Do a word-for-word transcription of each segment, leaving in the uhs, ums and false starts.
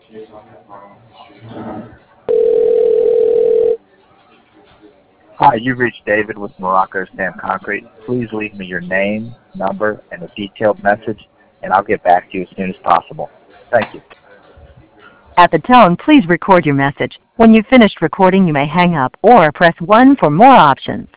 Hi, you've reached David with Morocco Stamp Concrete. Please leave me your name, number, and a detailed message, and I'll get back to you as soon as possible. Thank you. At the tone, please record your message. When you've finished recording, you may hang up or press one for more options.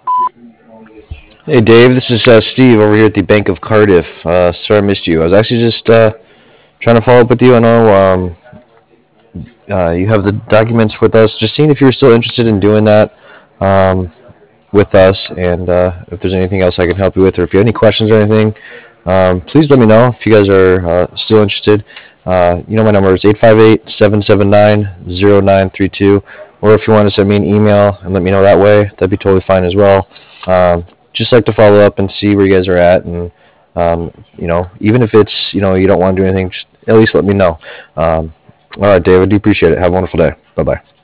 Hey Dave, this is uh, Steve over here at the Bank of Cardiff. Uh, sorry I missed you. I was actually just uh, trying to follow up with you. I know um, uh, you have the documents with us. Just seeing if you were still interested in doing that um, with us, and uh, if there's anything else I can help you with, or if you have any questions or anything, um, please let me know if you guys are uh, still interested. Uh, you know my number is eight five eight, seven seven nine, zero nine three two, or if you want to send me an email and let me know that way, that'd be totally fine as well. Um, just like to follow up and see where you guys are at, and um, you know, even if it's, you know, you don't want to do anything, just at least let me know. Um, all right, Dave, I do appreciate it. Have a wonderful day. Bye bye.